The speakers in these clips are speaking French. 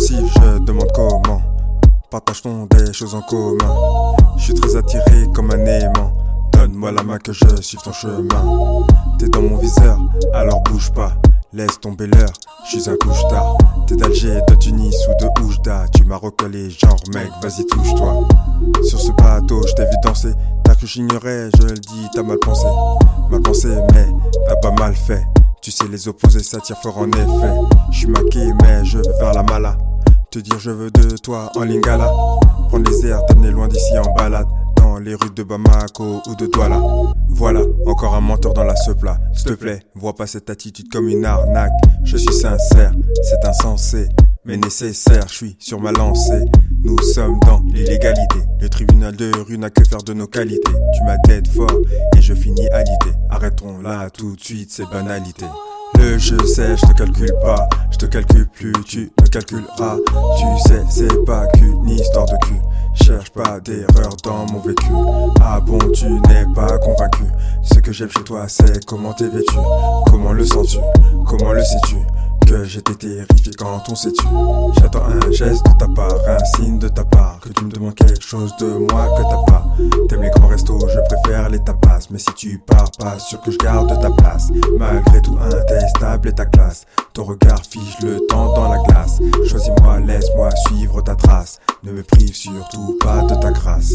si je demande comment, partage-t-on des choses en commun. Je suis très attiré comme un aimant. Donne-moi la main que je suive ton chemin. T'es dans mon viseur, alors bouge pas. Laisse tomber l'heure, je suis un couche-tard. T'es d'Alger, de Tunis ou de Oujda. Tu m'as recollé genre mec, vas-y touche-toi. Sur ce bateau, je t'ai vu danser. T'as cru j'ignorais, je le dis, t'as mal pensé. Mal pensé, mais t'as pas mal fait. Tu sais les opposés s'attirent fort en effet. Je suis maqué mais je veux faire la mala. Te dire je veux de toi en lingala. Prendre les airs, t'amener loin d'ici en balade. Dans les rues de Bamako ou de Douala. Voilà, encore un menteur dans la seupla. S'il te plaît, vois pas cette attitude comme une arnaque. Je suis sincère, c'est insensé, mais nécessaire, je suis sur ma lancée. Nous sommes dans l'illégalité. Le tribunal de rue n'a que faire de nos qualités. Tu m'as dead fort et je finis à l'idée. Arrêtons là tout de suite ces banalités. Le je sais, je te calcule pas, je te calcule plus, tu me calculeras. Tu sais, c'est pas qu'une histoire de cul. Cherche pas d'erreur dans mon vécu. Ah bon, tu n'es pas convaincu. Ce que j'aime chez toi, c'est comment t'es vêtu. Comment le sens-tu? Comment le sais-tu? Que j'étais terrifié quand on s'est tué. J'attends un geste de ta part, un signe de ta part. Que tu me demandes quelque chose de moi que t'as pas. T'aimes les grands restos, je préfère les tapas. Mais si tu pars, pas sûr que je garde ta place. Malgré tout intestable est ta classe. Ton regard fige le temps dans la glace. Choisis-moi, laisse-moi suivre ta trace. Ne me prive surtout pas de ta grâce.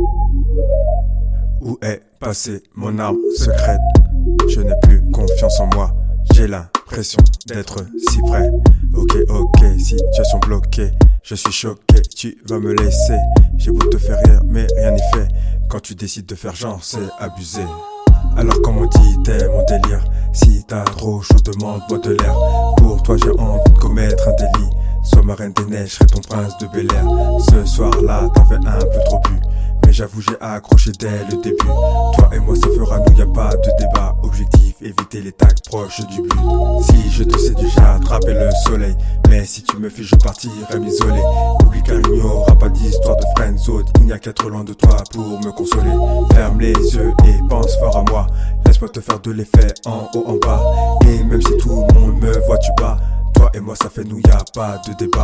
Où est passée mon arme secrète? Je n'ai plus confiance en moi. J'ai l'impression d'être si près. Ok, situation bloquée. Je suis choqué, tu vas me laisser. J'ai beau te faire rire, mais rien n'y fait. Quand tu décides de faire genre, c'est abusé. Alors comme on dit, t'es mon délire. Si t'as trop chaud, demande-moi de l'air. Pour toi j'ai envie de commettre un délit. Sois ma reine des neiges, je serai ton prince de Bel-Air. Ce soir-là, t'en fais un peu trop bu. Mais j'avoue j'ai accroché dès le début. Toi et moi ça fera nous, y a pas de débat. Objectif, éviter les tags proches du but. Si je te séduis, j'ai attrapé le soleil. Mais si tu me fuis, je partirai m'isoler. Oublie car il n'y aura pas d'histoire de friendzone. Il n'y a qu'être loin de toi pour me consoler. Ferme les yeux et pense fort à moi. Laisse-moi te faire de l'effet en haut en bas. Et même si tout le monde me voit tu bats, toi et moi ça fait nous, y a pas de débat.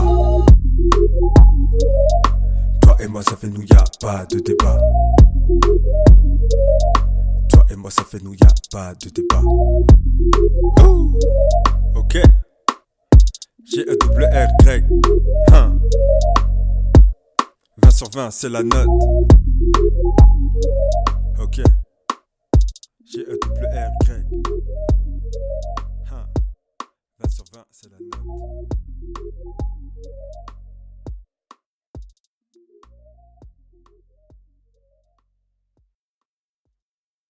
Toi et moi ça fait nous, y a pas de débat. Toi et moi ça fait nous, y a pas de débat. Ouh, ok. G-E-W-R-Y. 20 sur 20 c'est la note. Ok. G-E-W-R-Y. 20 sur 20 c'est la note.